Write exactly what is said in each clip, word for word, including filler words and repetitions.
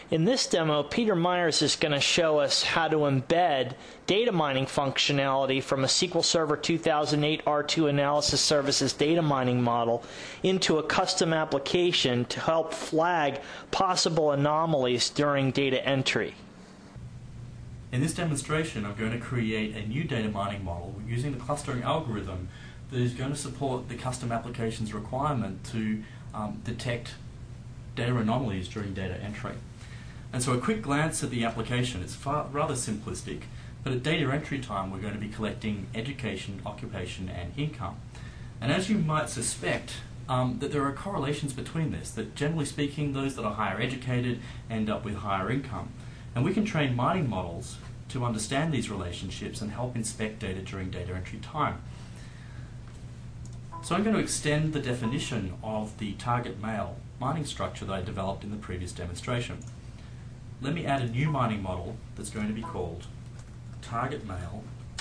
In this demo, Peter Myers is going to show us how to embed data mining functionality from a S Q L Server two thousand eight R two Analysis Services data mining model into a custom application to help flag possible anomalies during data entry. In this demonstration, I'm going to create a new data mining model using the clustering algorithm that is going to support the custom application's requirement to um, detect data anomalies during data entry. And so a quick glance at the application, it's far, rather simplistic, but at data entry time we're going to be collecting education, occupation and income. And as you might suspect, um, that there are correlations between this, that generally speaking those that are higher educated end up with higher income. And we can train mining models to understand these relationships and help inspect data during data entry time. So I'm going to extend the definition of the target male mining structure that I developed in the previous demonstration. Let me add a new mining model that's going to be called target male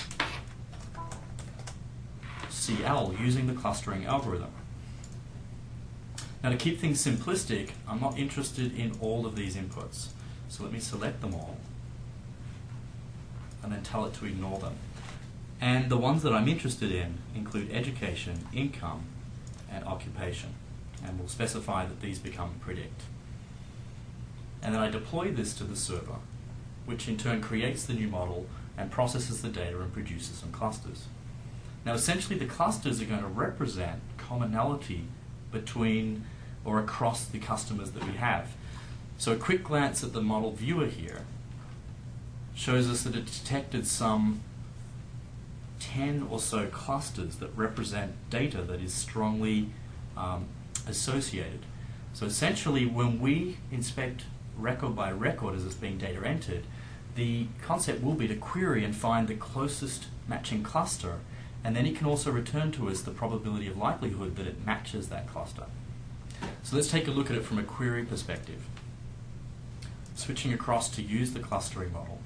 C L using the clustering algorithm. Now, to keep things simplistic, I'm not interested in all of these inputs. So let me select them all and then tell it to ignore them. And the ones that I'm interested in include education, income, and occupation. And we'll specify that these become predict. And then I deploy this to the server, which in turn creates the new model and processes the data and produces some clusters. Now essentially the clusters are going to represent commonality between or across the customers that we have. So a quick glance at the model viewer here shows us that it detected some ten or so clusters that represent data that is strongly um, associated. So essentially when we inspect record by record as it's being data entered, the concept will be to query and find the closest matching cluster, and then it can also return to us the probability of likelihood that it matches that cluster. So let's take a look at it from a query perspective. Switching across to use the clustering model.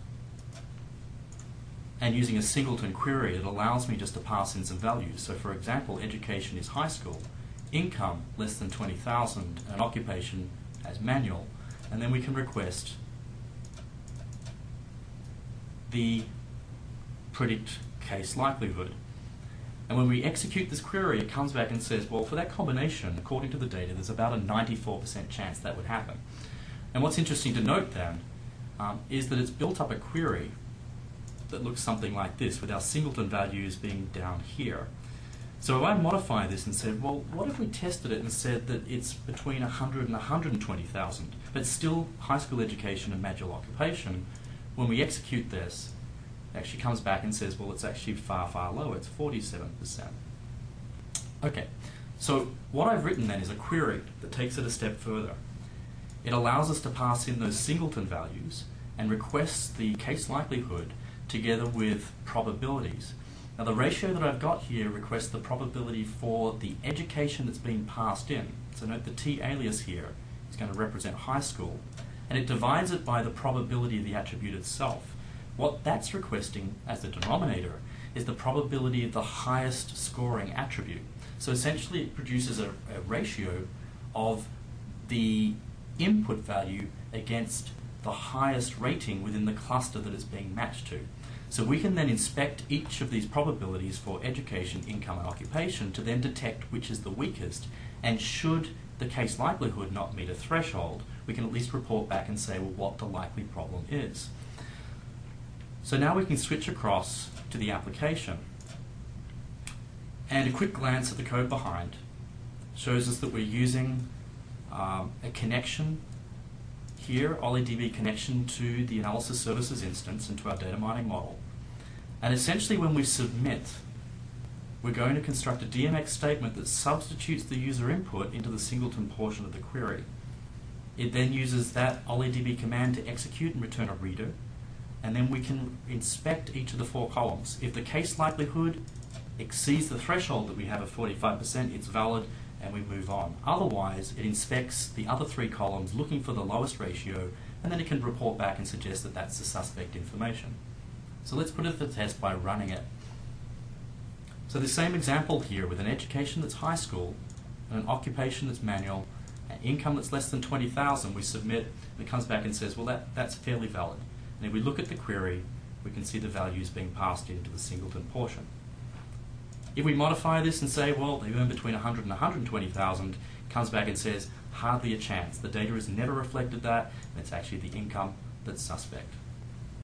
And using a singleton query, it allows me just to pass in some values. So for example, education is high school, income less than twenty thousand, and occupation as manual. And then we can request the predict case likelihood. And when we execute this query, it comes back and says, well, for that combination, according to the data, there's about a ninety-four percent chance that would happen. And what's interesting to note then um, is that it's built up a query that looks something like this, with our singleton values being down here. So if I modify this and said, well, what if we tested it and said that it's between one hundred and one hundred twenty thousand, but still high school education and manual occupation, when we execute this, it actually comes back and says, well, it's actually far, far lower, it's forty-seven percent. Okay, so what I've written then is a query that takes it a step further. It allows us to pass in those singleton values and requests the case likelihood together with probabilities. Now the ratio that I've got here requests the probability for the education that's been passed in. So note the T alias here is going to represent high school, and it divides it by the probability of the attribute itself. What that's requesting as the denominator is the probability of the highest scoring attribute. So essentially it produces a, a ratio of the input value against the highest rating within the cluster that it's being matched to. So we can then inspect each of these probabilities for education, income, and occupation to then detect which is the weakest. And should the case likelihood not meet a threshold, we can at least report back and say, well, what the likely problem is. So now we can switch across to the application. And a quick glance at the code behind shows us that we're using um, a connection here, OllyDB connection to the analysis services instance and to our data mining model. And essentially when we submit, we're going to construct a D M X statement that substitutes the user input into the singleton portion of the query. It then uses that OllyDB command to execute and return a reader, and then we can inspect each of the four columns. If the case likelihood exceeds the threshold that we have of forty-five percent, it's valid, and we move on. Otherwise, it inspects the other three columns looking for the lowest ratio, and then it can report back and suggest that that's the suspect information. So let's put it to the test by running it. So the same example here with an education that's high school, and an occupation that's manual, income that's less than twenty thousand, we submit, and it comes back and says, well, that, that's fairly valid. And if we look at the query, we can see the values being passed into the singleton portion. If we modify this and say, well, they earn between one hundred and one hundred twenty thousand, it comes back and says, hardly a chance. The data has never reflected that, and it's actually the income that's suspect.